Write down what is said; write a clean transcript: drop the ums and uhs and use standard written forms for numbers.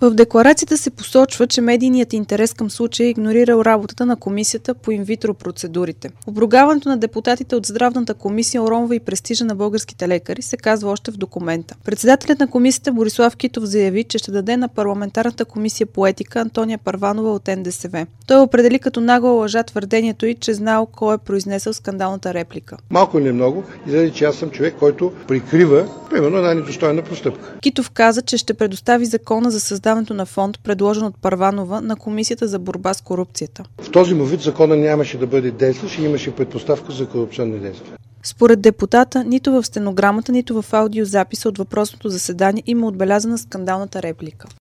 В декларацията се посочва, че медийният интерес към случая е игнорирал работата на комисията по инвитро процедурите. Обругаването на депутатите от Здравната комисия уронва и престижа на българските лекари, се казва още в документа. Председателят на комисията Борислав Китов заяви, че ще даде на парламентарната комисия по етика Антония Първанова от НДСВ. Той определи като нагла лъжа твърдението й, че знал кой е произнесъл скандалната реплика. Малко или много, изглежда, че аз съм човек, който прикрива, примерно, една недостойна простъпка. Китов каза, че ще предостави закона за създаването на фонд, предложен от Първанова, на Комисията за борба с корупцията. В този му вид закона нямаше да бъде действащ и имаше предпоставка за корупционни действия. Според депутата, нито в стенограмата, нито в аудиозаписа от въпросното заседание има отбелязана скандалната реплика.